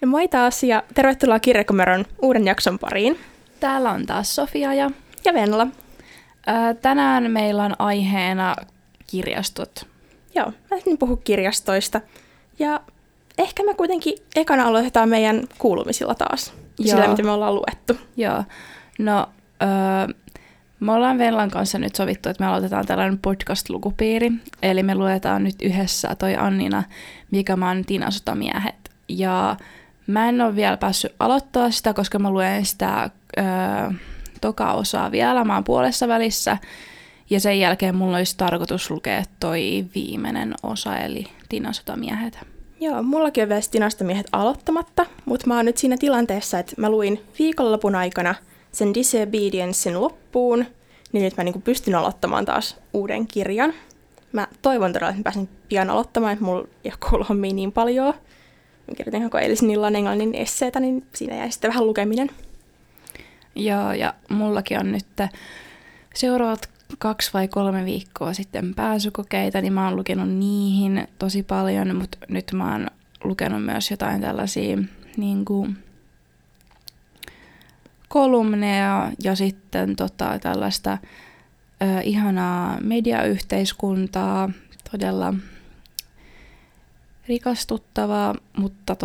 No moi taas ja tervetuloa Kirjakomeron uuden jakson pariin. Täällä on taas Sofia ja Venla. Tänään meillä on aiheena kirjastot. Joo, mä ajattelin puhua kirjastoista. Ja ehkä me kuitenkin ekana aloitetaan meidän kuulumisilla taas. Sillä, mitä me ollaan luettu. Joo, no me ollaan Venlan kanssa nyt sovittu, että me aloitetaan tällainen podcast-lukupiiri. Eli me luetaan nyt yhdessä toi Annina Mikaman Tiina Sotamiehet. Ja mä en ole vielä päässyt aloittaa sitä, koska mä luen sitä toka osaa vielä. Mä oon puolessa välissä. Ja sen jälkeen mulla olisi tarkoitus lukea toi viimeinen osa, eli Tiina Sotamiehet. Joo, mullakin on vielä Tiina Sotamiehet aloittamatta, mutta mä oon nyt siinä tilanteessa, että mä luin viikonlopun aikana sen Disobediencein loppuun, niin nyt mä pystyn aloittamaan taas uuden kirjan. Mä toivon todella, että mä pääsen pian aloittamaan, että mulla ei ole kouluhommia niin paljon. Mä kirjoitin eilisen illan englannin esseetä, niin siinä jäi sitten vähän lukeminen. Joo, ja mullakin on nyt seuraavat 2 vai 3 viikkoa sitten pääsykokeita, niin mä oon lukenut niihin tosi paljon, mutta nyt mä oon lukenut myös jotain tällaisia kolumneja ja sitten tällaista ihanaa mediayhteiskuntaa, todella rikastuttavaa, mutta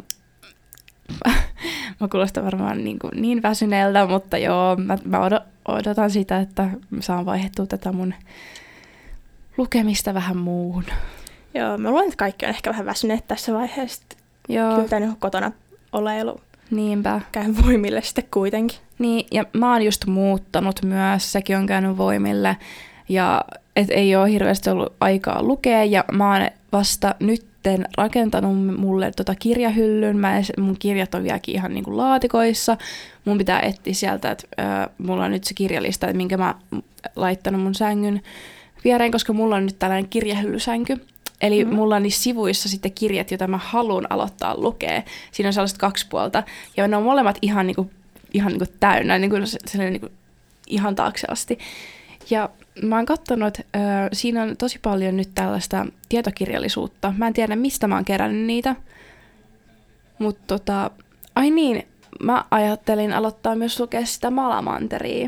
mä kuulostan varmaan niin väsyneeltä, mutta joo, mä odotan sitä, että saan vaihdettua tätä mun lukemista vähän muuhun. Joo, mä luulen, että kaikki on ehkä vähän väsyneet tässä vaiheessa. Joo. Kyllä tämä kotona oleilu. Niinpä. Käyn voimille sitten kuitenkin. Niin, ja mä oon just muuttanut myös, sekin on käynyt voimille, ja ei ole hirveästi ollut aikaa lukea, ja mä oon vasta nytten rakentanut mulle kirjahyllyn, mun kirjat on vieläkin ihan laatikoissa, mun pitää etsiä sieltä, että mulla on nyt se kirjalista, että minkä mä oon laittanut mun sängyn viereen, koska mulla on nyt tällainen kirjahyllysänky. Eli mulla on niissä sivuissa sitten kirjat, joita mä haluan aloittaa lukea. Siinä on sellaiset 2 puolta. Ja ne on molemmat ihan täynnä, ihan taakse asti. Ja mä oon katsonut, siinä on tosi paljon nyt tällaista tietokirjallisuutta. Mä en tiedä, mistä mä oon kerännyt niitä. Mutta ai niin, mä ajattelin aloittaa myös lukea sitä Malamanteria.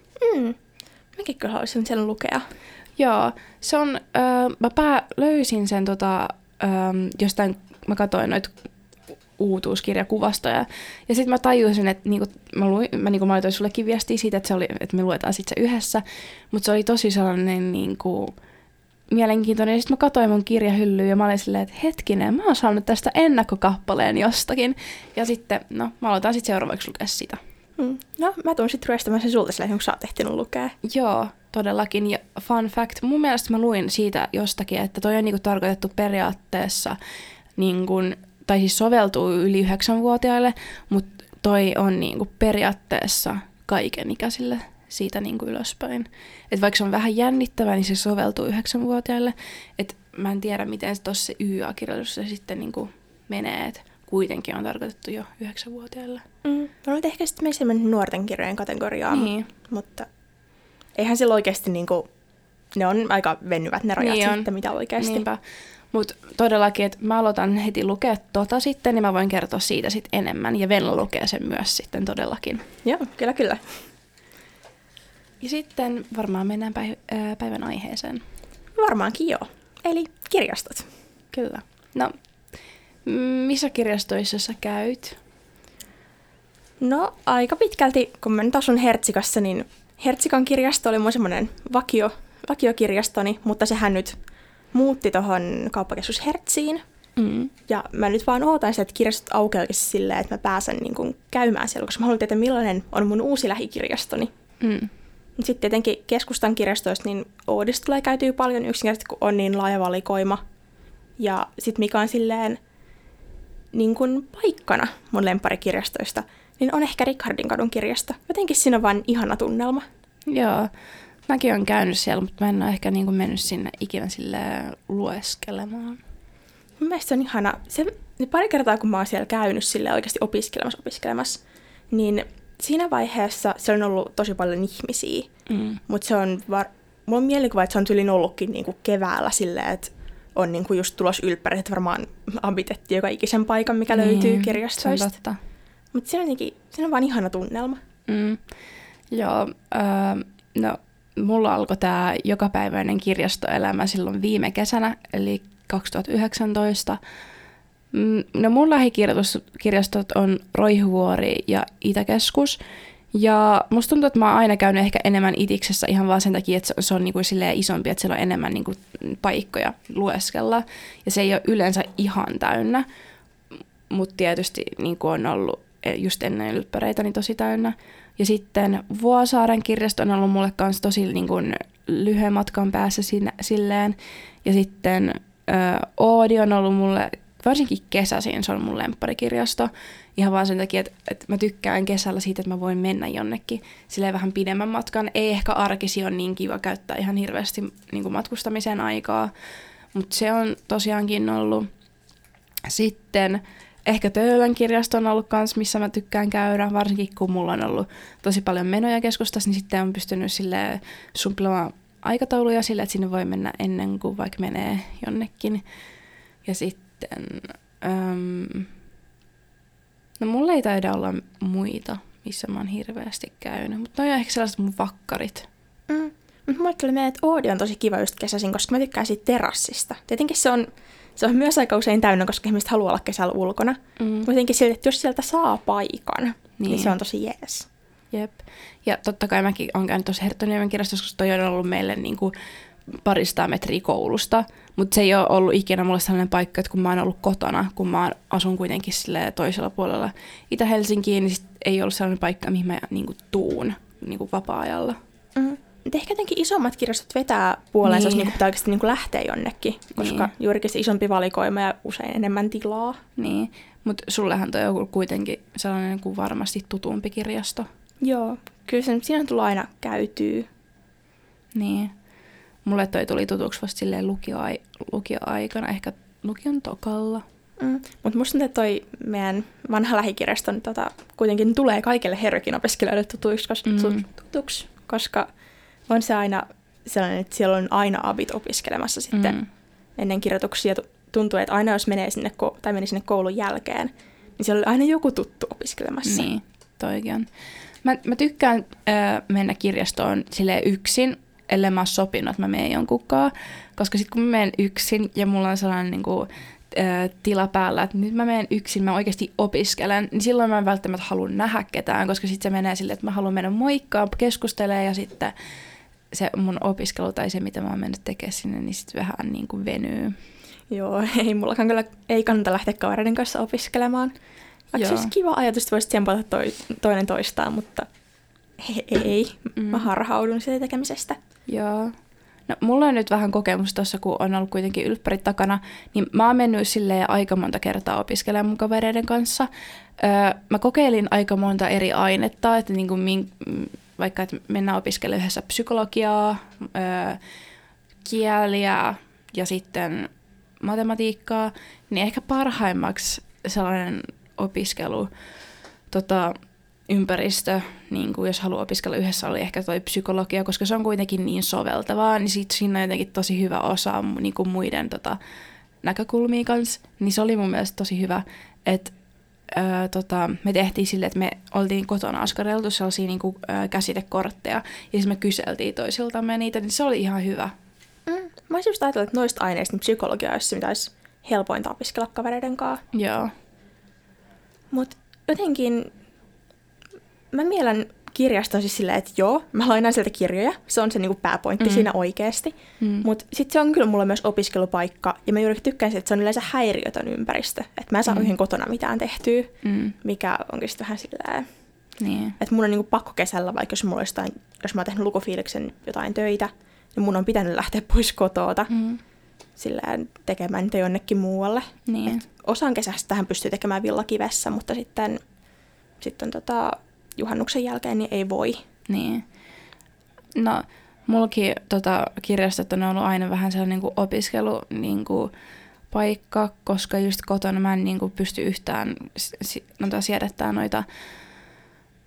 Mäkin kyllä haluaisin sen lukea. Joo, se on, mä löysin sen jostain, mä katsoin noita uutuuskirjakuvastoja, ja sitten mä tajusin, että mä laitoin sullekin viestiä siitä, että me luetaan sitten se yhdessä, mutta se oli tosi sellainen mielenkiintoinen, ja sitten mä katsoin mun kirjahyllyyn, ja mä olin silleen, että hetkinen, mä oon saanut tästä ennakkokappaleen jostakin, ja sitten, mä aloitan sitten seuraavaksi lukea sitä. No, mä tuun sitten ryöstämään sen sulta silleen, kun sä oot ehtinyt lukea. Joo, todellakin. Ja fun fact, mun mielestä mä luin siitä jostakin, että toi on tarkoitettu periaatteessa, tai siis soveltuu yli 9-vuotiaille, mutta toi on periaatteessa kaikenikäisille siitä ylöspäin. Et vaikka se on vähän jännittävää, niin se soveltuu 9-vuotiaille. Et mä en tiedä, miten se tuossa YA-kirjallisuus se sitten menee, että kuitenkin on tarkoitettu jo 9-vuotiaille. No nyt ehkä sitten meissä mennyt nuorten kirjojen kategoriaan, niin. Mutta eihän sillä oikeasti ne on aika venyvät ne rajat niin sitten, mitä oikeasti. Niinpä. Mutta todellakin, että mä aloitan heti lukea sitten, niin mä voin kertoa siitä sitten enemmän. Ja Venla lukee sen myös sitten todellakin. Joo, kyllä. Ja sitten varmaan mennään päivän aiheeseen. Varmaankin joo. Eli kirjastot. Kyllä. No, missä kirjastoissa sä käyt? No, aika pitkälti, kun mä nyt asun Hertsikassa, niin Hertsikan kirjasto oli mun semmoinen vakiokirjastoni, mutta sehän nyt muutti tuohon kauppakeskus Hertsiin. Ja mä nyt vaan ootan sitä, että kirjastot aukeakin silleen, että mä pääsen käymään siellä, koska mä haluan tietää, millainen on mun uusi lähikirjastoni. Sitten tietenkin keskustan kirjastoista, niin Oodista tulee käytyä paljon yksinkertaisesti, kun on niin laaja valikoima. Ja sitten mikä on silleen paikkana mun lempparikirjastoista, niin on ehkä Rickardin kirjasto. Jotenkin siinä on vaan ihana tunnelma. Joo, mäkin olen käynyt siellä, mutta mä en ole ehkä mennyt sinne ikinä lueskelemaan. Mun mielestä se on ihana. Pari kertaa, kun mä oon siellä käynyt oikeasti opiskelemassa, niin siinä vaiheessa se on ollut tosi paljon ihmisiä. Mutta se on mulla on mielikuva, että se on tyylin ollutkin keväällä silleen, että on niin kuin just tulos ylppärit, että varmaan abitetti joka ikisen paikan, mikä löytyy kirjastoista. Mutta se on vaan ihana tunnelma. Joo, no mulla alkoi tämä jokapäiväinen kirjastoelämä silloin viime kesänä, eli 2019. No mun lähikirjastot on Roihuvuori ja Itäkeskus. Ja musta tuntuu, että mä oon aina käynyt ehkä enemmän Itiksessä ihan vaan sen takia, että se on niinku silleen isompi, että siellä on enemmän niinku paikkoja lueskella. Ja se ei ole yleensä ihan täynnä, mutta tietysti niinku on ollut just ennen ylppäreitä niin tosi täynnä. Ja sitten Vuosaaren kirjasto on ollut mulle kanssa tosi niinku lyhyen matkan päässä silleen. Ja sitten Oodi on ollut mulle, varsinkin kesäisin, se on mun lempparikirjasto. Ihan vaan sen takia, että mä tykkään kesällä siitä, että mä voin mennä jonnekin silleen vähän pidemmän matkan. Ei ehkä arkisi ole niin kiva käyttää ihan hirveästi niin kuin matkustamiseen aikaa, mutta se on tosiaankin ollut. Sitten ehkä Töölön kirjasto on ollut kans, missä mä tykkään käydä, varsinkin kun mulla on ollut tosi paljon menoja keskustassa, niin sitten on pystynyt silleen sumplemaan aikatauluja sille, että sinne voi mennä ennen kuin vaikka menee jonnekin. Ja sitten no mulla ei taida olla muita, missä mä oon hirveästi käynyt, mutta noi on ehkä sellaiset mun vakkarit. Mutta mulle tuli mieleen, että Oodi on tosi kiva just kesäisin, koska mä tykkään siitä terassista. Tietenkin se on myös aika usein täynnä, koska ihmiset haluaa olla kesällä ulkona. Mutta jotenkin siltä, että jos sieltä saa paikan, niin se on tosi jees. Jep. Ja totta kai mäkin oon käynyt tuossa Herttoniemen kirjastossa, koska toi on ollut meille niinku paristaa metriä koulusta, mutta se ei ole ollut ikinä mulle sellainen paikka, että kun mä oon ollut kotona, kun mä asun kuitenkin toisella puolella Itä-Helsinkiin, niin sit ei ollut sellainen paikka, mihin mä niinku tuun niinku vapaa-ajalla. Ehkä jotenkin isommat kirjastot vetää puoleensa, jos pitää oikeasti niinku lähteä jonnekin, koska juurikin se isompi valikoima ja usein enemmän tilaa. Niin, mutta sullehan toi on kuitenkin sellainen kuin varmasti tutumpi kirjasto. Joo, kyllä siinä on tullut aina käytyä. Niin. Mulle toi tuli tutuksi vasta silleen lukioaikana, ehkä lukion tokalla. Mutta musta tuntuu, että toi meidän vanha lähikirjasto kuitenkin tulee kaikille Herkin opiskelijoille tutuksi, koska on se aina sellainen, että siellä on aina abit opiskelemassa sitten ennen kirjoituksia. Tuntuu, että aina jos menee sinne, tai meni sinne koulun jälkeen, niin siellä on aina joku tuttu opiskelemassa. Niin, toikin on. Mä tykkään mennä kirjastoon silleen yksin, ellei mä oon sopinut, että mä menen jonkunkaan. Koska sitten kun mä menen yksin ja mulla on sellainen niinku, tila päällä, että nyt mä menen yksin, mä oikeasti opiskelen, niin silloin mä en välttämättä halua nähdä ketään, koska sitten se menee silleen, että mä haluan mennä moikkaan, keskustelemaan ja sitten se mun opiskelu tai se, mitä mä oon mennyt tekemään sinne, niin sitten vähän niin kuin venyy. Joo, ei mullakaan kyllä, ei kannata lähteä kavereiden kanssa opiskelemaan. Vaikka se olisi kiva ajatus, että voisit tsempata toinen toistaan, mutta ei. Mä harhaudun siitä tekemisestä. Joo. No, mulla on nyt vähän kokemus tuossa, kun on ollut kuitenkin ylppärit takana, niin mä oon mennyt silleen aika monta kertaa opiskelemaan mun kavereiden kanssa. Mä kokeilin aika monta eri ainetta, että niinku vaikka että mennään opiskelemaan yhdessä psykologiaa, kieliä ja sitten matematiikkaa, niin ehkä parhaimmaksi sellainen opiskelu ympäristö, niin kuin jos haluaa opiskella yhdessä, oli ehkä toi psykologia, koska se on kuitenkin niin soveltavaa, niin siinä on jotenkin tosi hyvä osa niin kuin muiden näkökulmia kanssa. Niin se oli mun mielestä tosi hyvä, että me tehtiin silleen, että me oltiin kotona askareltu sellaisia niin kuin, käsitekortteja, ja siis me kyseltiin toisiltamme niitä, niin se oli ihan hyvä. Mä olisin just ajatellut, että noista aineista niin psykologia olisi se, mitä olisi helpointa opiskella kavereiden kanssa. Joo. Mutta jotenkin mä mielen kirjaston siis silleen, että joo, mä lainaan sieltä kirjoja. Se on se niinku pääpointti siinä oikeasti. Mutta sitten se on kyllä mulle myös opiskelupaikka. Ja mä juuri tykkään siitä, että se on yleensä häiriötön ympäristö. Että mä en saa oikein kotona mitään tehtyä, mikä onkin sitten vähän silleen. Niin. Että mun on niinku pakko kesällä, vaikka jos mä oon tehnyt lukufiiliksen jotain töitä, niin mun on pitänyt lähteä pois kotoota silleen tekemään niitä jonnekin muualle. Niin. Osan kesästä tähän pystyy tekemään villakivessä, mutta sitten juhannuksen jälkeen niin ei voi. Niin. No, mullakin kirjastot on ollut aina vähän sellainen niin opiskelu paikka, koska just kotona mä en pysty yhtään siedättämään noita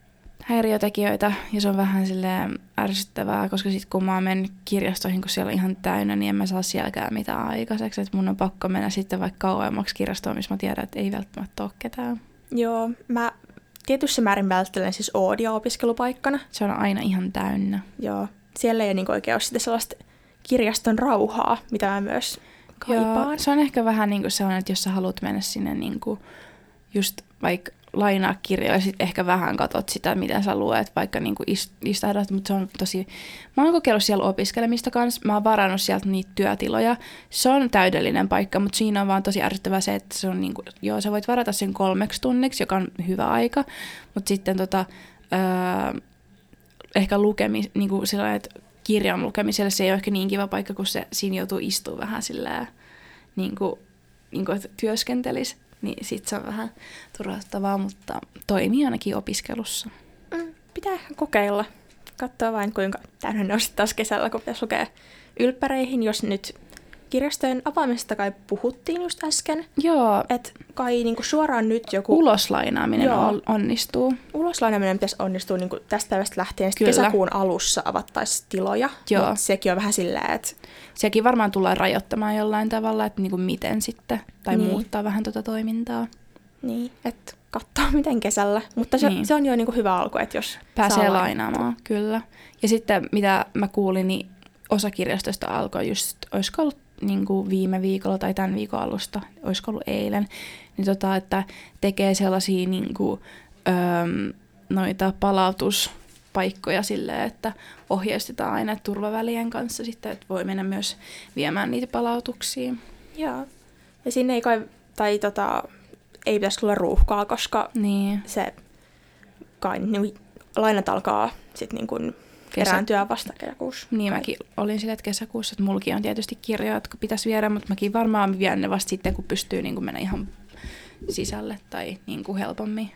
häiriötekijöitä ja se on vähän silleen ärsyttävää, koska sitten kun mä oon mennyt kirjastoihin, kun siellä on ihan täynnä, niin en mä saa sielläkään mitään aikaiseksi. Että mun on pakko mennä sitten vaikka kauemmaksi kirjastoon, missä mä tiedän, että ei välttämättä ole ketään. Joo, mä tietyssä määrin välttelen siis Oodia opiskelupaikkana. Se on aina ihan täynnä. Joo, siellä ei niinku oikein ole sitä sellaista kirjaston rauhaa, mitä mä myös kaipaan. Joo, se on ehkä vähän niin kuin sellainen, että jos sä haluat mennä sinne niin kuin just vaikka lainaa kirjoja ja sitten ehkä vähän katot sitä, mitä sä luet, vaikka niin kuin istahdat, mutta se on tosi... Mä oon kokeillut siellä opiskelemista kanssa, mä oon varannut sieltä niitä työtiloja. Se on täydellinen paikka, mutta siinä on vaan tosi ärsyttävää se, että se on niin kuin, joo, sä voit varata sen 3 tunniksi, joka on hyvä aika, mutta sitten ehkä niin kuin sellainen, että kirjan lukemiselle se ei ole ehkä niin kiva paikka, kun se siinä joutuu istumaan vähän sillä niin kuin että työskentelisi. Niin sit se on vähän turhauttavaa, mutta toimii ainakin opiskelussa. Pitää ehkä kokeilla. Katsoa vain, kuinka täynnä ne on sitten taas kesällä, kun pitäisi lukea ylppäreihin, jos nyt kirjastojen avaamisesta kai puhuttiin just äsken. Joo. Että kai niinku suoraan nyt joku... Uloslainaaminen onnistuu. Uloslainaaminen pitäisi onnistua niinku tästä päivästä lähtien. Kesäkuun alussa avattaisiin tiloja. Joo. Mutta sekin on vähän silleen, että... Sekin varmaan tullaan rajoittamaan jollain tavalla, että niinku miten sitten. Tai muuttaa vähän tuota toimintaa. Niin, että katsoa miten kesällä. Mutta se on jo niinku hyvä alku, että jos pääsee lainaamaan, kyllä. Ja sitten mitä mä kuulin, niin osa kirjastosta alkoi just, olisiko ollut niin kuin viime viikolla tai tämän viikon alusta, olisiko ollut eilen, niin että tekee sellaisia niin kuin, noita palautuspaikkoja silleen, että ohjeistetaan aina turvavälien kanssa sitten, että voi mennä myös viemään niitä palautuksia. Joo. Ja sinne ei kai, tai ei pitäisi tulla ruuhkaa, koska se kai niin, lainat alkaa sitten niin kuin kerääntyä vasta kesäkuussa. Niin, mäkin olin sille, että kesäkuussa, että mullakin on tietysti kirjoja, jotka pitäisi viedä, mutta mäkin varmaan vien ne vasta sitten, kun pystyy niin kuin mennä ihan sisälle tai niin kuin helpommin.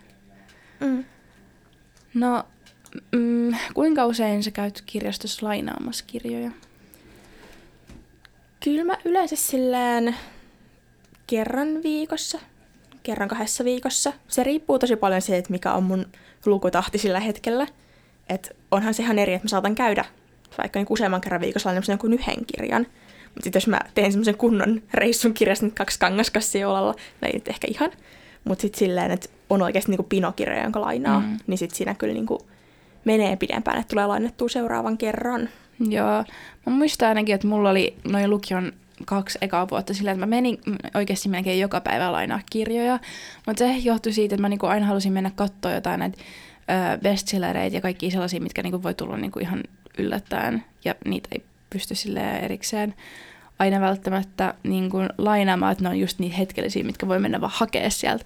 No, kuinka usein sä käyt kirjastossa lainaamassa kirjoja? Kyllä mä yleensä silleen kerran viikossa, kerran 2 viikossa. Se riippuu tosi paljon siitä, että mikä on mun lukutahti sillä hetkellä. Että onhan se ihan eri, että mä saatan käydä vaikka niin useamman kerran viikossa lainaamassa jonkun 1 kirjan. Mutta sitten jos mä teen semmoisen kunnon reissun kirjasta 2 kangaskassia olalla, no ei nyt ehkä ihan, mutta sitten silleen, että on oikeasti niinku pinokirja, jonka lainaa, niin sitten siinä kyllä niinku menee pidempään, että tulee lainattua seuraavan kerran. Joo, mä muistan ainakin, että mulla oli noin lukion 2 ekaa vuotta silleen, että mä menin oikeasti melkein joka päivä lainaa kirjoja, mutta se johtui siitä, että mä niinku aina halusin mennä katsoa jotain näitä bestsellereitä ja kaikkia sellaisia, mitkä niinku voi tulla niinku ihan yllättäen, ja niitä ei pysty silleen erikseen aina välttämättä niinku lainaamaan, että ne on just niitä hetkellisiä, mitkä voi mennä vaan hakea sieltä.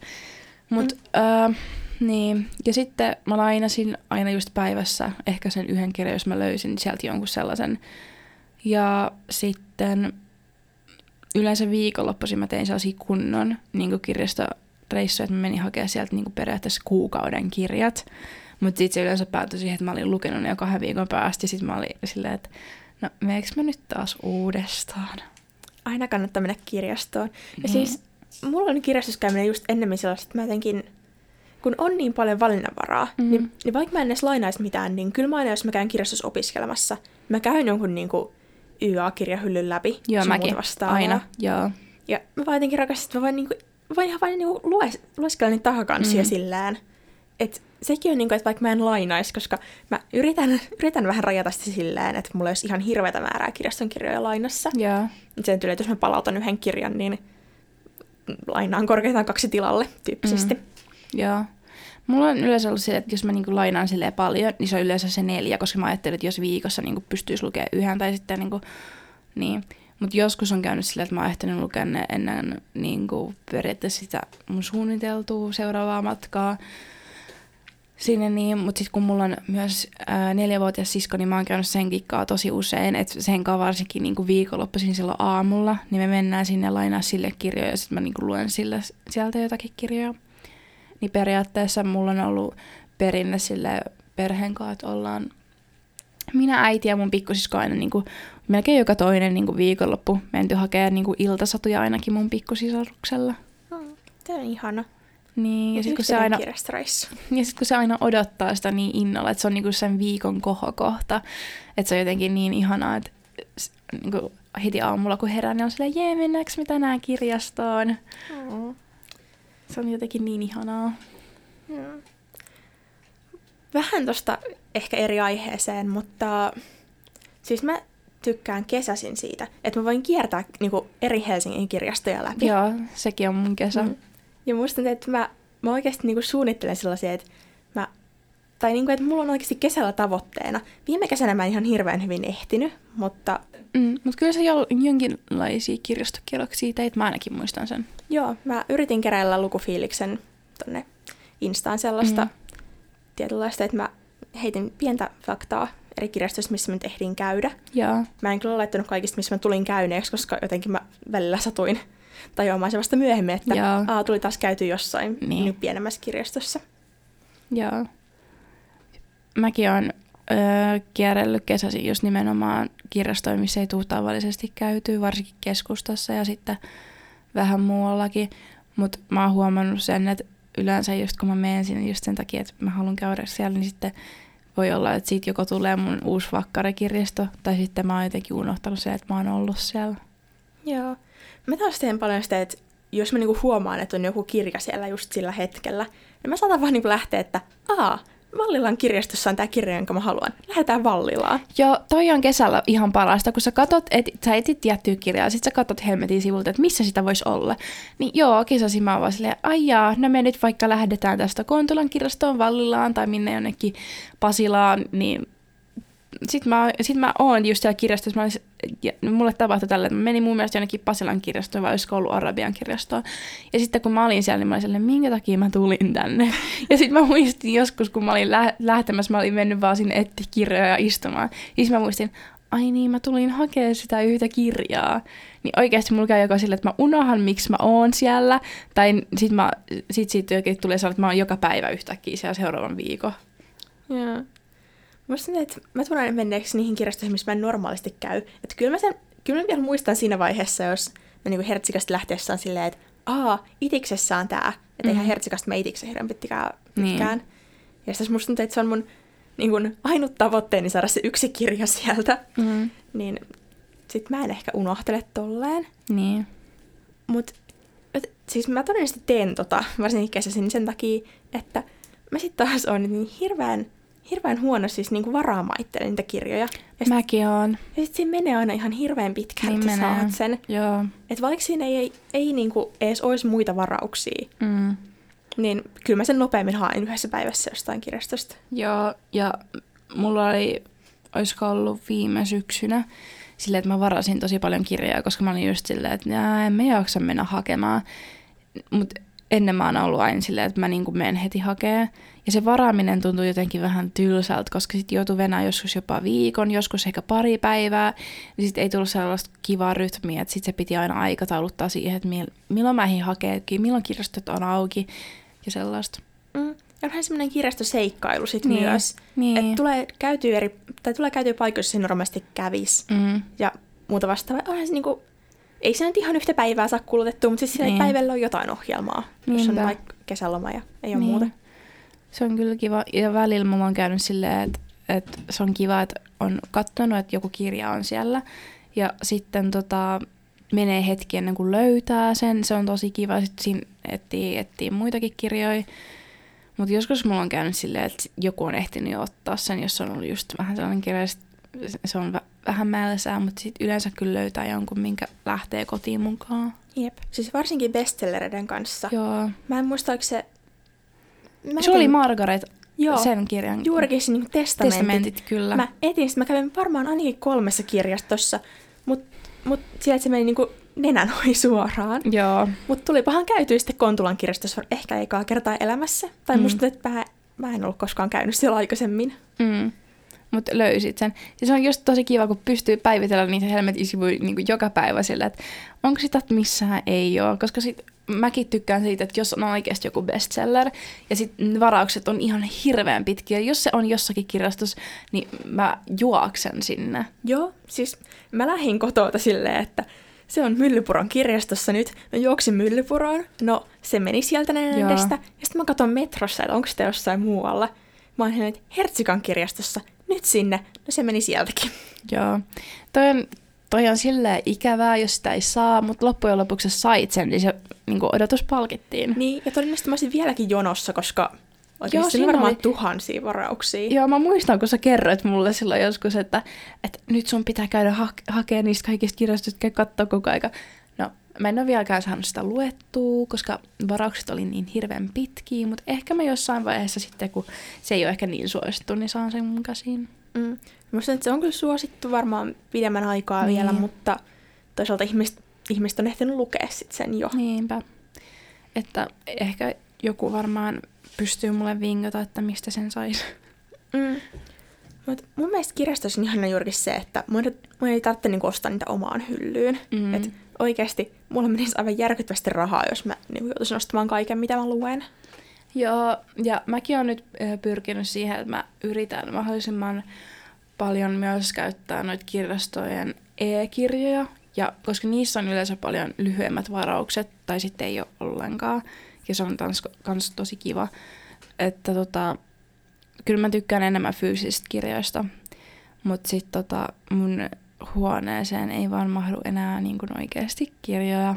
Niin. Ja sitten mä lainasin aina just päivässä ehkä sen 1 kirjan, jos mä löysin sieltä jonkun sellaisen. Ja sitten yleensä viikonloppuisin mä tein sellaisia kunnon niin kirjastoreissuja, että mä menin hakemaan sieltä niin periaatteessa kuukauden kirjat. Mutta sitten se yleensä päätyi siihen, että mä olin lukenut ne jo 2 viikon päästä. Ja sitten mä olin silleen, että no meneekö mä nyt taas uudestaan? Aina kannattaa mennä kirjastoon. Ja siis mulla on kirjastossa käyminen just ennemmin sellaista, että mä jotenkin, kun on niin paljon valinnanvaraa, niin vaikka mä en edes lainaisi mitään, niin kyllä mä aina, jos mä käyn kirjastossa opiskelemassa, mä käyn jonkun niinku YA-kirjahyllyn läpi. Joo, mäkin. Aina, joo. Ja mä vaan jotenkin rakastan, että mä voin ihan vain niinku lueskella niitä takakansia sillään. Että sekin on niinku, että vaikka mä en lainaisi, koska mä yritän vähän rajata sitä sillään, että mulla olisi ihan hirveätä määrää kirjaston kirjoja lainassa. Joo. Sen tyyliin, että jos mä palautan 1 kirjan, niin lainaan korkeintaan 2 tilalle tyyppisesti. Joo. Mulla on yleensä ollut se, että jos mä niinku lainaan silleen paljon, niin se on yleensä se 4, koska mä ajattelin, että jos viikossa niinku pystyisi lukemaan 1 tai sitten niinku, niin. Mutta joskus on käynyt silleen, että mä oon ehtinyt lukea ne ennen niinku periaatteessa sitä mun suunniteltua seuraavaa matkaa sinne niin. Mutta sitten kun mulla on myös 4-vuotias sisko, niin mä oon käynyt sen kikkaa tosi usein, että sen kanssa varsinkin niinku viikonloppuisin silloin aamulla, niin me mennään sinne lainaa sille kirjoja ja sitten mä niinku luen sieltä jotakin kirjoja. Niin periaatteessa mulla on ollut perinne sille perheen kanssa, että ollaan minä, äiti ja mun pikkusisko aina niin kuin, melkein joka toinen niin kuin viikonloppu menty hakemaan niin kuin iltasatuja ainakin mun pikkusisaruksella. Tämä on ihana. Niin, ja sitten kun se aina odottaa sitä niin innolla, että se on niinku sen viikon kohokohta, että se on jotenkin niin ihanaa, että niinku heti aamulla kun herään, niin on silleen, jee, mennäänkö me tänään kirjastoon? Se on jotenkin niin ihanaa. Vähän tosta ehkä eri aiheeseen, mutta siis mä tykkään kesäisin siitä, että mä voin kiertää niinku eri Helsingin kirjastoja läpi. Joo, sekin on mun kesä. Ja muistan, että mä oikeasti niinku suunnittelen sellaisia, että että mulla on oikeasti kesällä tavoitteena. Viime kesänä mä en ihan hirveän hyvin ehtinyt, mutta... Mutta kyllä sä jonkinlaisia kirjastokierroksia teit, mä ainakin muistan sen. Joo, mä yritin keräillä lukufiiliksen tonne Instaan sellaista tietynlaista, että mä heitin pientä faktaa eri kirjastoissa, missä mä nyt ehdin käydä. Joo. Mä en kyllä laittanut kaikista, missä mä tulin käyneeksi, koska jotenkin mä välillä satuin tajuamaan se vasta myöhemmin, että tuli taas käyty jossain nyt pienemmässä kirjastossa. Joo. Mäkin oon kierrellyt kesäisin just nimenomaan kirjastoja, missä ei tule tavallisesti käytyä, varsinkin keskustassa ja sitten vähän muuallakin. Mutta mä oon huomannut sen, että yleensä just kun mä menen sinne just sen takia, että mä haluan käydä siellä, niin sitten voi olla, että siitä joko tulee mun uusi vakkarikirjasto, tai sitten mä oon jotenkin unohtanut sen, että mä oon ollut siellä. Joo. Mä taas teen paljon sitä, että jos mä niinku huomaan, että on joku kirja siellä just sillä hetkellä, niin mä saatan vaan niinku lähteä, että Vallilan kirjastossa on tää kirja, jonka mä haluan. Lähdetään Vallilaan. Joo, toi on kesällä ihan parasta, kun sä sä etit tiettyä kirjaa, sit sä katot helmetin sivulta, että missä sitä voisi olla. Niin joo, kesäisin mä oon vaan silleen, no me nyt vaikka lähdetään tästä Kontulan kirjastoon Vallilaan tai minne jonnekin Pasilaan, niin sit mä oon just siellä kirjastossa, mulle tapahtui tällä, että mä menin mun mielestä jonnekin Pasilan kirjastoon, vai olisiko ollut Arabian kirjastoon. Ja sitten kun mä olin siellä, niin mä olin silleen, minkä takia mä tulin tänne. Ja sitten mä muistin joskus, kun mä olin lähtemässä, mä olin mennyt vaan sinne etsiä kirjoja ja istumaan. Ja sitten mä muistin, ai niin, mä tulin hakemaan sitä yhtä kirjaa. Niin oikeasti mulla käy joko silleen, että mä unohan, miksi mä oon siellä. Tai sit siitä oikein tulee sellainen, että mä oon joka päivä yhtäkkiä siellä seuraavan viikon. Joo. Musta että mä tulen aina menneeksi niihin kirjastoihin, missä mä en normaalisti käy. Että kyllä mä vielä muistan siinä vaiheessa, jos mä niinku Hertsikasta lähtiessä on silleen, että Itiksessä on tää. Että eihän Hertsikasta mä Itiksen hirveän pitkään. Niin. Ja sitten musta tuntuu, että se on mun niinku ainut tavoitteeni saada se yksi kirja sieltä. Niin sit mä en ehkä unohtele tolleen. Niin. Mut siis mä todennäköisesti teen varsinkin kesäisin sen takia, että mä sit taas oon niin hirveän huono siis niinku varaamaan itselle niitä kirjoja. Mäkin oon. Ja sitten siinä menee aina ihan hirveän pitkään, että niin saat sen. Joo. Että vaikka siinä ei niinku edes olisi muita varauksia, niin kyllä mä sen nopeammin haen yhdessä päivässä jostain kirjastosta. Joo, ja mulla olisiko ollut viime syksynä silleen, että mä varasin tosi paljon kirjoja, koska mä olin just silleen, että en mä jaksa mennä hakemaan. Mutta ennen mä oon ollut aina silleen, että mä niinku menen heti hakemaan. Ja se varaaminen tuntui jotenkin vähän tylsältä, koska sitten joutui venää joskus jopa viikon, joskus ehkä pari päivää. Ja sitten ei tullut sellaista kivaa rytmiä, että sitten se piti aina aikatauluttaa siihen, että milloin mä ehdin hakea, milloin kirjastot on auki ja sellaista. Ja vähän semmoinen kirjastoseikkailu sitten myös. Niin. Että tulee käytyä paikoissa, jossa se normaalisti kävisi. Ja muuta vastaavaa. Onhan se niinku, ei se nyt ihan yhtä päivää saa kulutettua, mutta siis sillä päivällä on jotain ohjelmaa. Jos on vaikka kesäloma ja ei ole muuta. Se on kyllä kiva. Ja välillä mulla on käynyt silleen, että se on kiva, että on katsonut, että joku kirja on siellä. Ja sitten menee hetki ennen kuin löytää sen. Se on tosi kiva. Sitten siinä etsii muitakin kirjoja. Mutta joskus mulla on käynyt silleen, että joku on ehtinyt jo ottaa sen, jos on ollut just vähän sellainen kirja. Se on vähän mälsää, mutta sitten yleensä kyllä löytää jonkun, minkä lähtee kotiin mukaan. Jep. Siis varsinkin bestsellereiden kanssa. Joo. Mä en muista, oliko se... Se oli Margaret, sen kirjan. Juurikin se niin testamentit. Kyllä. Mä etin sitä, mä kävin varmaan ainakin 3 kirjastossa, mut siellä se meni niinku nenän ohi suoraan. Joo. Mut tulipahan käytyä sitten Kontulan kirjastossa ehkä ekaa kertaa elämässä. Tai musta, että mä en ollut koskaan käynyt siellä aikaisemmin. Mutta löysit sen. Ja se on just tosi kiva, kun pystyy päivitellä niitä helmetisivuja niin joka päivä sillä, että onko sitä missään ei ole. Koska mäkin tykkään siitä, että jos on oikeasti joku bestseller ja sitten varaukset on ihan hirveän pitkiä. Jos se on jossakin kirjastossa, niin mä juoksen sinne. Joo, siis mä lähdin kotota silleen, että se on Myllypuron kirjastossa nyt. Mä juoksin Myllypuroon, no se meni sieltä edestä. Ja sitten mä katson metrossa, että onko sitä jossain muualla. Mä oon että Hertsikan kirjastossa, nyt sinne, no se meni sieltäkin. Joo, toi on silleen ikävää, jos sitä ei saa, mutta loppujen lopuksi sä sait sen, niin se niin odotus palkittiin. Niin, ja todennäköisesti mä olisin vieläkin jonossa, koska oikeasti oli varmaan tuhansia varauksia. Joo, mä muistan, kun sä kerroit mulle silloin joskus, että nyt sun pitää käydä hakemaan niistä kaikista kirjoista, jotka katsoo koko aika. No, mä en ole vieläkään saanut sitä luettua, koska varaukset oli niin hirveän pitkiä, mutta ehkä mä jossain vaiheessa sitten, kun se ei ole ehkä niin suosittu, niin saan sen mun käsiin. Minusta että se on kyllä suosittu varmaan pidemmän aikaa vielä, mutta toisaalta ihmiset on ehtinyt lukea sit sen jo. Niinpä. Että ehkä joku varmaan pystyy mulle vingota, että mistä sen saisi. Mut mun mielestä kirjastossa on ihana juurikin se, että mun ei tarvitse niinku ostaa niitä omaan hyllyyn. Et oikeasti mulla menisi aivan järkyttävästi rahaa, jos mä niinku joutuisin ostamaan kaiken, mitä mä luen. Joo, ja mäkin olen nyt pyrkinyt siihen, että mä yritän mahdollisimman paljon myös käyttää noita kirjastojen e-kirjoja, ja koska niissä on yleensä paljon lyhyemmät varaukset, tai sitten ei ole ollenkaan, ja se on kans tosi kiva, että kyllä mä tykkään enemmän fyysisistä kirjoista, mutta sitten mun huoneeseen ei vaan mahdu enää niin kuin oikeasti kirjoja.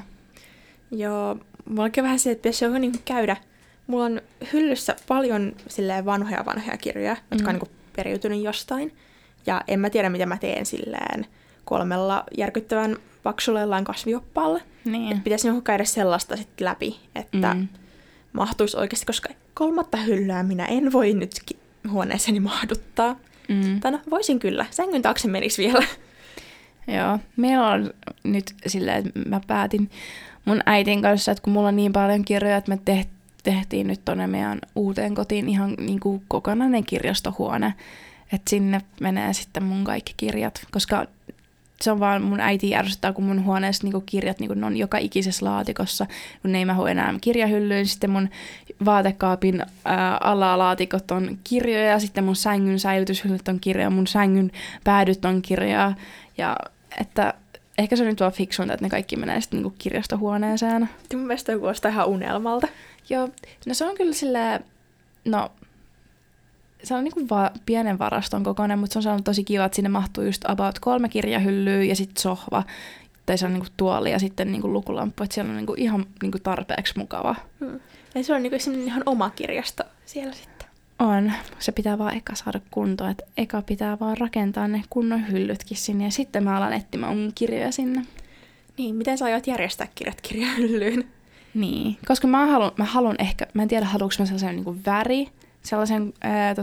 Joo, mulla onkin vähän se, että pitäisi johon niin käydä. Mulla on hyllyssä paljon silleen vanhoja kirjoja, jotka on niin periytynyt jostain. Ja en mä tiedä, mitä mä teen silleen 3 järkyttävän paksulla jollain kasvioppaalla. Niin. Että pitäisi johon käydä sellaista sitten läpi, että mahtuisi oikeasti, koska 3. hyllyä minä en voi nyt huoneeseeni mahduttaa. Tai no, voisin kyllä. Sängyn taakse menisi vielä. Joo, meillä on nyt silleen, että mä päätin mun äitin kanssa, että kun mulla on niin paljon kirjoja, että me tehtiin nyt tonne meidän uuteen kotiin ihan niin kuin kokonainen kirjastohuone. Että sinne menee sitten mun kaikki kirjat, koska se on vaan mun äiti järjestää, kun mun huoneessa niinku kirjat niinku on joka ikisessä laatikossa, kun ne ei mahdu enää kirjahyllyyn. Sitten mun vaatekaapin alalaatikot on kirjoja, sitten mun sängyn säilytyshyllyt on kirjoja, mun sängyn päädyt on kirjoja. Ja että ehkä se on nyt vaan fiksuinta, että ne kaikki menee sitten niinku kirjastohuoneeseen. Mun mielestä joku kuulostaa ihan unelmalta. Joo, no se on kyllä silleen, no se on niinku pienen varaston kokoinen, mutta se on saanut tosi kiva, että sinne mahtuu just about 3 kirjahyllyä ja sitten sohva. Tai se on niinku tuoli ja sitten niinku lukulamppu, että siellä on niinku ihan niinku tarpeeksi mukava. Ja se on niinku ihan oma kirjasto siellä sitten. On. Se pitää vaan eka saada kuntoon, että eka pitää vaan rakentaa ne kunnon hyllytkin sinne ja sitten mä alan etsimään mun kirjoja sinne. Niin, miten sä aiot järjestää kirjat kirjahyllyyn? Niin, koska mä haluan ehkä, mä en tiedä haluanko mä sellaisen niinku sellaisen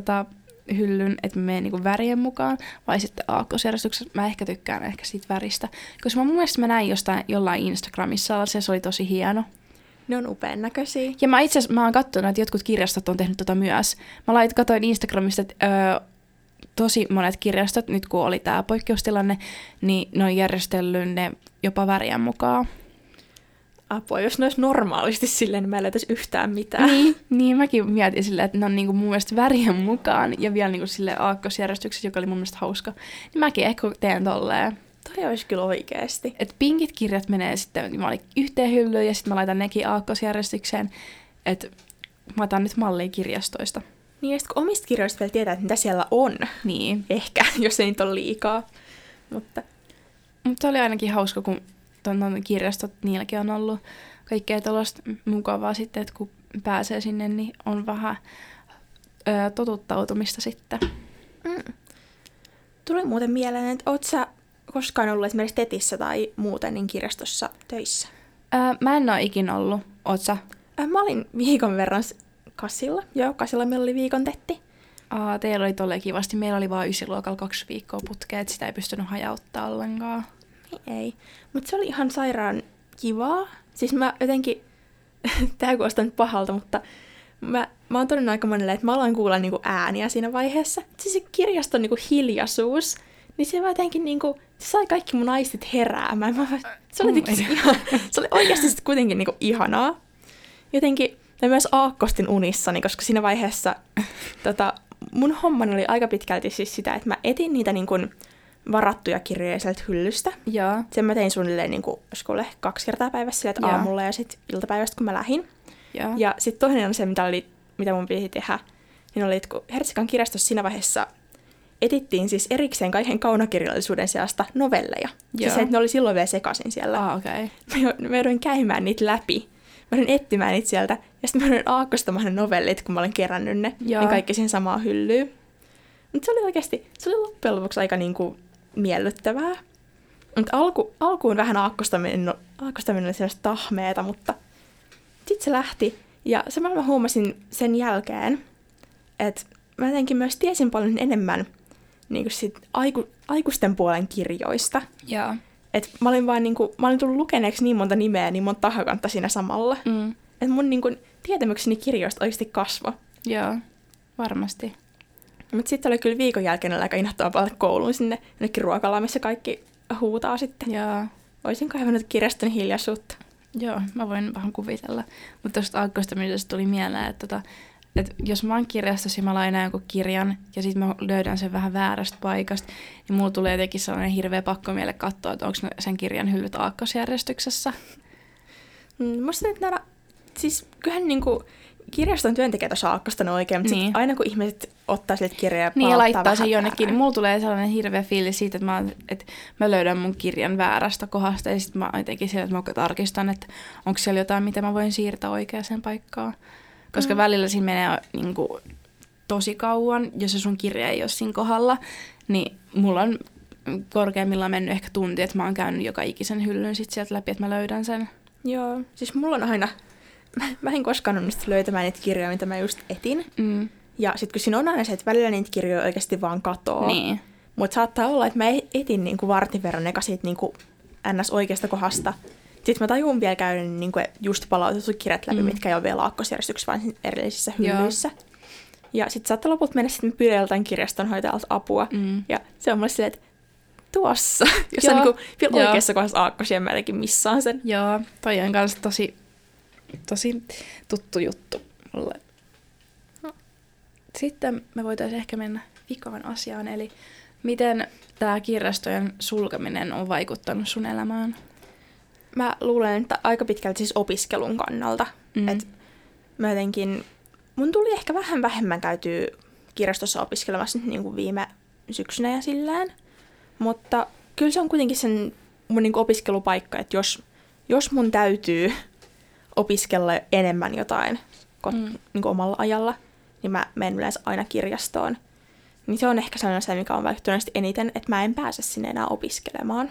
hyllyn, että mä menen niinku värien mukaan, vai sitten aakkosjärjestyksessä. Mä ehkä tykkään siitä väristä. Koska mun mielestä mä näin jollain Instagramissa, se oli tosi hieno. Ne on upean näköisiä. Ja mä itse asiassa, mä oon katsonut, että jotkut kirjastot on tehnyt myös. Mä katsoin Instagramista, että tosi monet kirjastot, nyt kun oli tää poikkeustilanne, niin ne on järjestellyt ne jopa värien mukaan. Apua, jos ne olisi normaalisti silleen, niin mä en löytäisi yhtään mitään. Niin mäkin mietin silleen, että ne on niinku mun mielestä värien mukaan ja vielä niinku silleen aakkosjärjestyksessä, joka oli mun mielestä hauska. Niin mäkin ehkä teen tolleen. Toi olisi kyllä oikeesti. Et pinkit kirjat menee sitten, mä olin yhteen hyllyyn ja sitten mä laitan nekin aakkosjärjestykseen. Että mä otan nyt mallia kirjastoista. Niin ja sitten kun omista kirjoista vielä tietää, että mitä siellä on. Niin. Ehkä, jos ei nyt ole liikaa. Mutta oli ainakin hauska, kun ton kirjastot, niilläkin on ollut kaikkea tällaista mukavaa sitten, että kun pääsee sinne, niin on vähän totuttautumista sitten. Tuli muuten mieleen, että oot sä koskaan ollut esimerkiksi TETissä tai muuten niin kirjastossa töissä? Mä en ole ikinä ollut. Oot sä? Mä olin viikon verran Kasilla. Joo, Kasilla meillä oli viikon tetti. Teillä oli tolleen kivasti. Meillä oli vaan 9-luokalla 2 viikkoa putkea, että sitä ei pystynyt hajauttaa ollenkaan. Ei, mutta se oli ihan sairaan kivaa. Siis mä jotenkin, tää kuulostaa nyt pahalta, mutta mä oon todennut aika monelle, että mä aloin kuulla niinku ääniä siinä vaiheessa. Siis se kirjaston niinku hiljaisuus, niin se jotenkin niinku, se sai kaikki mun aistit heräämään. Se oli oikeasti sitten kuitenkin niinku ihanaa. Jotenkin, ja myös aakkostin unissani, koska siinä vaiheessa mun hommani oli aika pitkälti siis sitä, että mä etin niitä niinku, varattuja kirjoja sieltä hyllystä. Joo. Sen mä tein suunnilleen niin kuin, 2 kertaa päivässä sille, että aamulla ja sitten iltapäivästä, kun mä lähdin. Joo. Ja sitten toinen on se, mitä mun piti tehdä, niin oli, että kun Hertsikan kirjastossa siinä vaiheessa etittiin siis erikseen kaiken kaunokirjallisuuden sijasta novelleja. Ja se, että ne oli silloin vielä sekaisin siellä. Okay. Mä jouduin käymään niitä läpi. Mä jouduin etsimään niitä sieltä. Ja sitten mä jouduin aakkostamaan ne novellit, kun mä olen kerännyt ne. Ja kaikki siihen samaan hyllyyn. Mutta se oli oikeasti, se oli loppujen lopuksi aika niinku miellyttävää. Mutta alkuun vähän aakkostaminen oli sellaista tahmeeta, mutta sitten se lähti. Ja samalla mä huomasin sen jälkeen, että mä jotenkin myös tiesin paljon enemmän niin sit aikuisten puolen kirjoista. Joo. Et mä olin tullut lukeneeksi niin monta nimeä, niin monta tahakantta siinä samalla. Että mun tietämykseni kirjoista oikeasti kasvoi. Joo, varmasti. Mutta sitten oli kyllä viikon jälkeen aika inhottavaa palata kouluun sinne jonnekin ruokalaan, missä kaikki huutaa sitten. Joo. Olisin kaivannut kirjaston hiljaisuutta. Joo, mä voin vähän kuvitella. Mutta tuosta aakkostamisesta tuli mieleen, että jos mä oon kirjastossa ja mä lainaan jonkun kirjan ja sitten mä löydän sen vähän väärästä paikasta, niin mulla tulee jotenkin sellainen hirveä pakkomielle katsoa, että onko sen kirjan hyllyt aakkosjärjestyksessä. Musta nyt siis kyllähän niinku kirjaston työntekijät osaa aakkostanut oikein, mutta niin. Aina kun ihmiset ottaa sieltä kirjaa ja niin, ja laittaa sen jonnekin, niin mulla tulee sellainen hirveä fiilis siitä, että mä löydän mun kirjan väärästä kohdasta ja sitten mä jotenkin siellä, että mä tarkistan, että onko siellä jotain, mitä mä voin siirtää oikeaan paikkaan. Koska välillä siinä menee niin kuin, tosi kauan, jos se sun kirja ei ole siinä kohdalla, niin mulla on korkeimmillaan mennyt ehkä tunti, että mä oon käynyt joka ikisen hyllyn sit sieltä läpi, että mä löydän sen. Joo, siis mulla on aina, mä en koskaan onnistu löytämään niitä kirjoja, mitä mä just etin. Ja sit kun siinä on aina se, että välillä niitä kirjoja oikeasti vaan katoo. Niin. Mutta saattaa olla, että mä etin niinku vartin verran eka siitä niinku ns. Oikeasta kohdasta. Sitten mä tajun vielä käydä niinku just palautetut kirjat läpi, mitkä ei ole vielä aakkosjärjestyksessä, vaan erillisissä hyllyissä. Joo. Ja sitten saattaa lopulta mennä sitten pyydellä jotain kirjastonhoitajalta apua. Ja se on mulle silleen, että tuossa, jos on niinku vielä oikeassa kohdassa aakkosia, mä jotenkin missaan sen. Joo, toi on kanssa tosi tuttu juttu mulle. No. Sitten me voitaisiin ehkä mennä vikaan asiaan, eli miten tämä kirjastojen sulkeminen on vaikuttanut sun elämään? Mä luulen, että aika pitkälti siis opiskelun kannalta. Että mä jotenkin, mun tuli ehkä vähän vähemmän käytyä kirjastossa opiskelemassa niin kuin viime syksynä ja silleen. Mutta kyllä se on kuitenkin sen mun niin kuin opiskelupaikka, että jos mun täytyy opiskella enemmän jotain niin kuin omalla ajalla, niin mä menen yleensä aina kirjastoon. Niin se on ehkä sellainen asia, mikä on vaikuttunut eniten, että mä en pääse sinne enää opiskelemaan.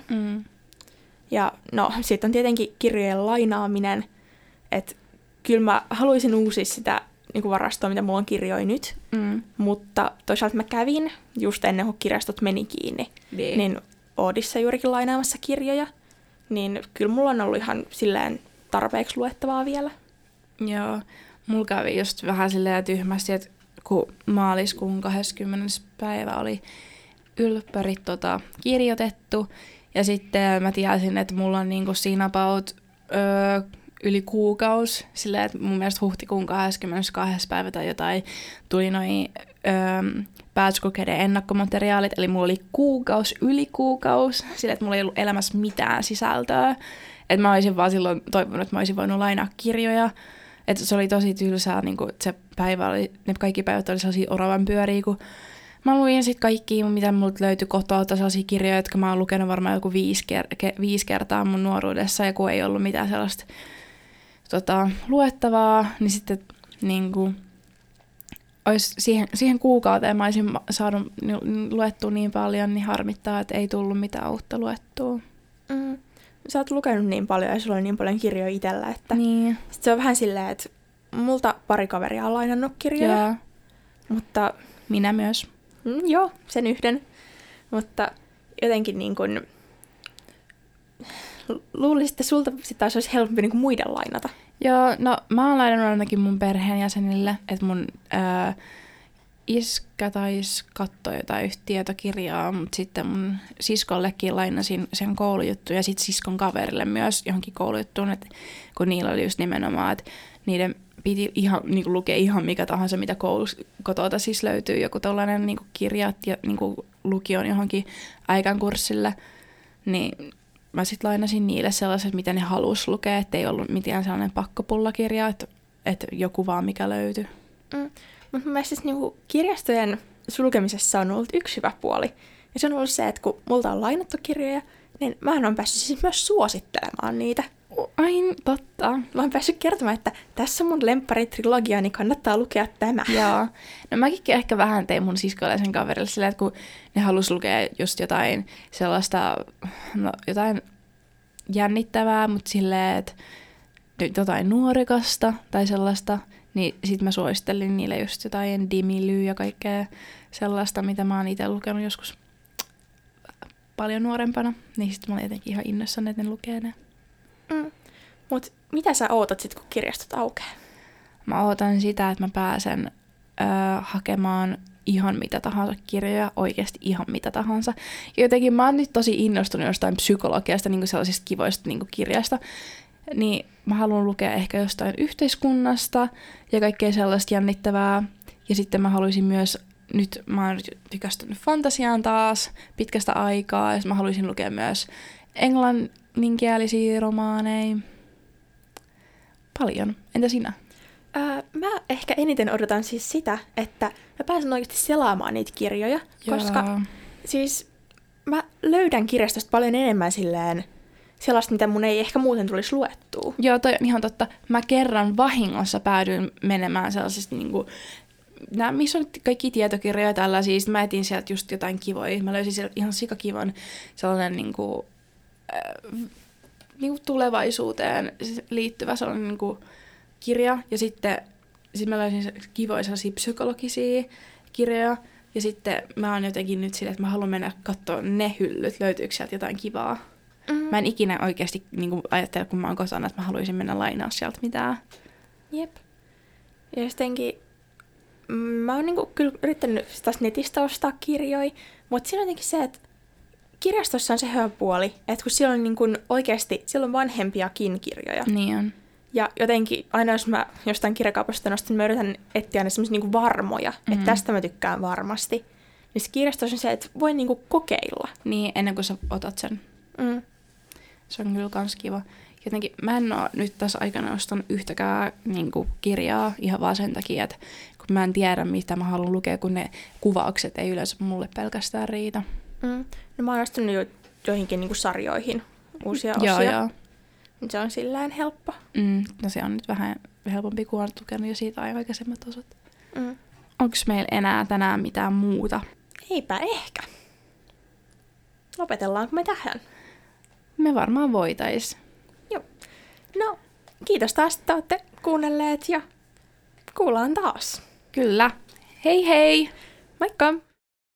Ja no, sitten on tietenkin kirjojen lainaaminen, että kyllä mä haluaisin uusia sitä niin kuin varastoa, mitä mulla on kirjoja nyt, mutta toisaalta mä kävin just ennen kuin kirjastot meni kiinni, niin Oodissa juurikin lainaamassa kirjoja, niin kyllä mulla on ollut ihan silleen tarpeeksi luettavaa vielä. Joo, mulla kävi just vähän silleen tyhmästi, että kun maaliskuun 20. päivä oli ylppärit kirjoitettu, ja sitten mä tiesin, että mulla on niinku siinä about yli kuukausi, silleen, että mun mielestä huhtikuun 22. päivä tai jotain tuli noi pääsykokeiden ennakkomateriaalit, eli mulla oli yli kuukausi, silleen, että mulla ei ollut elämässä mitään sisältöä. Että mä olisin vaan silloin toivonut, että mä olisin voinut lainaa kirjoja. Että se oli tosi tylsää, niin kuin, että se päivä oli, ne kaikki päivät oli sellaisia oravan pyöriä, kun mä luin sitten kaikki, mitä multa löytyi kotoa, sellaisia kirjoja, jotka mä oon lukenut varmaan joku 5 kertaa mun nuoruudessa, ja kun ei ollut mitään sellaista luettavaa, niin sitten niin kuin, siihen kuukauteen mä olisin saanut luettua niin paljon, niin harmittaa, että ei tullut mitään uutta luettua. Sä oot lukenut niin paljon ja sulla on niin paljon kirjoja itsellä, että niin. Se on vähän silleen, että multa pari kaveria on lainannut kirjoja, Jaa. mutta minä myös. Joo, sen yhden, mutta jotenkin niin kuin luulisin, että sulta sit taas olisi helpompi niin kuin muiden lainata. Joo, no mä oon lainannut ainakin mun perheenjäsenille, että mun iskä taisi katsoa jotain yhtä tietokirjaa, mutta sitten mun siskollekin lainasin sen koulujuttu ja sitten siskon kaverille myös johonkin koulujuttuun, että kun niillä oli just nimenomaan, että niiden piti ihan, niin kuin lukea ihan mikä tahansa, mitä kotota siis löytyy. Joku tollainen niin kuin kirjat ja niin kuin lukion johonkin äikän kurssille. Niin mä sitten lainasin niille sellaiset, mitä ne halus lukea, ettei ollut mitään sellainen pakkopullakirja, että joku vaan mikä löytyi. Mutta mun siis niinku kirjastojen sulkemisessa on ollut yksi hyvä puoli. Ja se on ollut se, että kun multa on lainattu kirjoja, niin mä oon päässyt siis myös suosittelemaan niitä. Ai, totta. Mä oon päässyt kertomaan, että tässä on mun lempparitrilogia, niin kannattaa lukea tämä. Joo. No mäkin ehkä vähän tein mun siskoille kaverille silleen, että kun ne halusi lukea just jotain sellaista, no jotain jännittävää, mutta silleen, että jotain nuorikasta tai sellaista, niin sit mä suosittelin niille just jotain Dimilyä ja kaikkea sellaista, mitä mä oon itse lukenut joskus paljon nuorempana. Niin sit mä olin jotenkin ihan innoissani, että ne lukee ne. Mut mitä sä ootat sit, kun kirjastot aukeaa? Mä ootan sitä, että mä pääsen hakemaan ihan mitä tahansa kirjoja, oikeasti ihan mitä tahansa. Ja jotenkin mä oon nyt tosi innostunut jostain psykologiasta, niin kuin sellaisista kivoista niin kuin kirjasta. Niin mä haluan lukea ehkä jostain yhteiskunnasta ja kaikkea sellaista jännittävää. Ja sitten mä haluaisin myös, nyt mä oon tykästynyt fantasiaan taas pitkästä aikaa. Ja mä haluaisin lukea myös englanninkielisiä romaaneja. Paljon. Entä sinä? Mä ehkä eniten odotan siis sitä, että mä pääsen oikeasti selaamaan niitä kirjoja, koska siis mä löydän kirjastosta paljon enemmän silleen sellaista, mitä mun ei ehkä muuten tulisi luettua. Joo, toi on ihan totta. Mä kerran vahingossa päädyin menemään sellaisesta niinku, missä on kaikki tietokirjoja tällaisia, siis mä etin sieltä just jotain kivoja. Mä löysin sieltä ihan sikakivan sellainen niinku tulevaisuuteen liittyvä sellainen niinku kirja, ja sitten mä löysin kivoja sellaisia psykologisia kirjoja, ja sitten mä oon jotenkin nyt silleen, että mä haluan mennä katsoa ne hyllyt, löytyykö sieltä jotain kivaa. Mä en ikinä oikeasti niin ajattele, kun mä oon kotona, että mä haluaisin mennä lainaa sieltä mitään. Jep. Ja jotenkin mä oon niinku kyllä yrittänyt taas netistä ostaa kirjoja, mutta siinä on jotenkin se, että kirjastossa on se hyvä puoli, että kun siellä on niinku oikeasti, siellä on vanhempiakin kirjoja. Niin on. Ja jotenkin aina jos mä jostain kirjakaupasta nostan, mä yritän etsiä aina semmoisia niinku varmoja, että tästä mä tykkään varmasti. Niin se kirjastossa on se, että voi niinku kokeilla. Niin, ennen kuin sä otat sen. Se on kyllä kans kiva. Jotenkin mä en oo nyt tässä aikana ostanut yhtäkään niinku kirjaa ihan vaan sen takia, että kun mä en tiedä, mitä mä haluan lukea, kun ne kuvaukset ei yleensä mulle pelkästään riitä. No mä oon ostanut joihinkin niinku sarjoihin uusia osia. Joo. Se on sillään helppo. No se on nyt vähän helpompi, kun on lukenut jo siitä aikaisemmat osat. Onko meillä enää tänään mitään muuta? Eipä ehkä. Lopetellaanko me tähän? Me varmaan voitais. Joo. No, kiitos taas, että olette kuunnelleet ja kuullaan taas. Kyllä. Hei hei! Moikka!